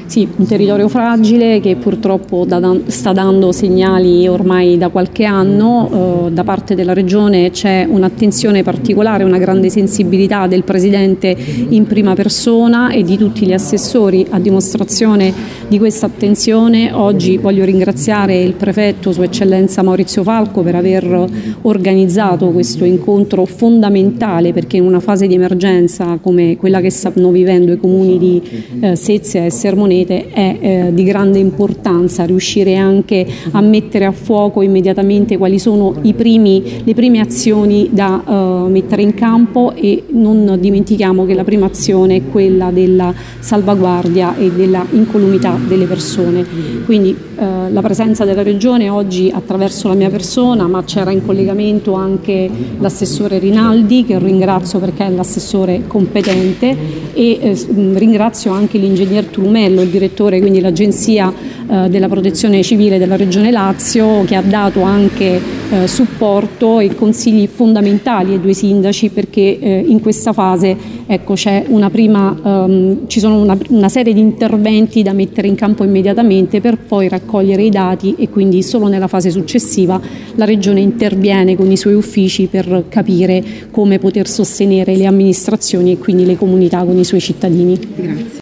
Sì, un territorio fragile che purtroppo sta dando segnali ormai da qualche anno. Da parte della Regione c'è un'attenzione particolare, una grande sensibilità del Presidente in prima persona e di tutti gli assessori. A dimostrazione di questa attenzione oggi voglio ringraziare il Prefetto, Sua Eccellenza Maurizio Falco, per aver organizzato questo incontro fondamentale, perché in una fase di emergenza come quella che stanno vivendo i comuni di Sezia e Sermonete è di grande importanza riuscire anche a mettere a fuoco immediatamente quali sono le prime azioni da mettere in campo, e non dimentichiamo che la prima azione è quella della salvaguardia e della incolumità delle persone. Quindi la presenza della Regione oggi attraverso la mia persona, ma c'era in collegamento anche l'assessore Rinaldi, che ringrazio perché è l'assessore competente, e ringrazio anche l'ingegner Tulumello, il direttore, quindi l'Agenzia della Protezione Civile della Regione Lazio, che ha dato anche supporto e consigli fondamentali ai due sindaci, perché in questa fase c'è ci sono una serie di interventi da mettere in campo immediatamente per poi raccogliere i dati, e quindi solo nella fase successiva la Regione interviene con i suoi uffici per capire come poter sostenere le amministrazioni e quindi le comunità con i suoi cittadini. Grazie.